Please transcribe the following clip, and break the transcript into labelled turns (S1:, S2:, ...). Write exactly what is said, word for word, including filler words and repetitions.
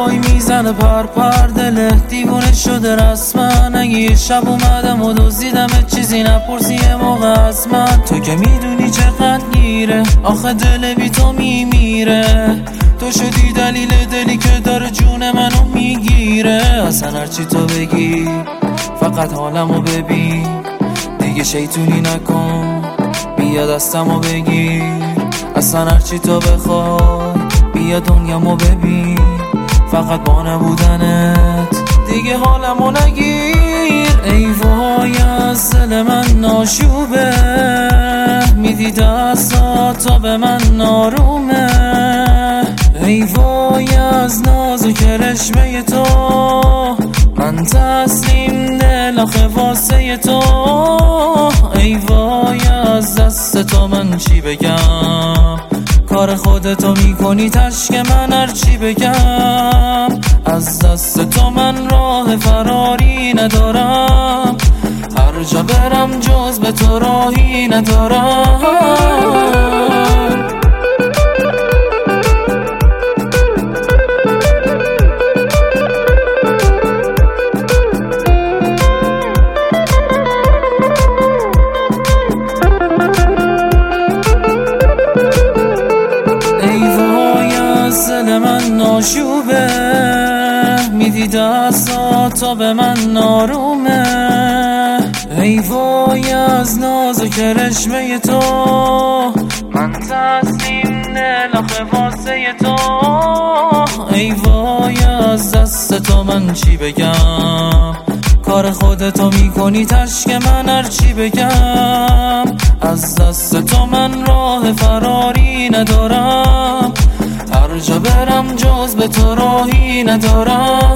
S1: وای میزنه پر پر دله دیوونه شده رسما. اگه یه شب اومدم و دزدیدم چیزی نپرسی یه موقع از من. تو که میدونی چقدر گیره آخه دل بی تو میمیره. تو شدی دلیل دلی که داره جون منو میگیره. اصلا هرچی تو بگی فقط حالمو ببین. دیگه شیطونی نکن بیا دستمو بگیر. اصلا هرچی تو بخوای بیا دنیامو ببین. فقط با نبودنت دیگه حالمو نگیر. ای وای از دل من ناشوبه میدی دستات تا به من نارومه. ای وای از نازک رشمه تو من تسلیم دل آخه واسه تو. ای وای از دست تو من چی بگم کار خودتو میکنی تشک من هر چی بگم. از دست تو من راه فراری ندارم هر جا برم جز به تو راهی ندارم. دل من ناشوبه میدی دستات تا به من نارومه. ای وای از نازک رشمه تو من تسلیم دل آخه واسه تو. ای وای از دست تو من چی بگم کار خودتو میکنی تشک من هر چی بگم. از دست تو من راه فراری ندارم هر جا برم جز به تو راهی ندارم.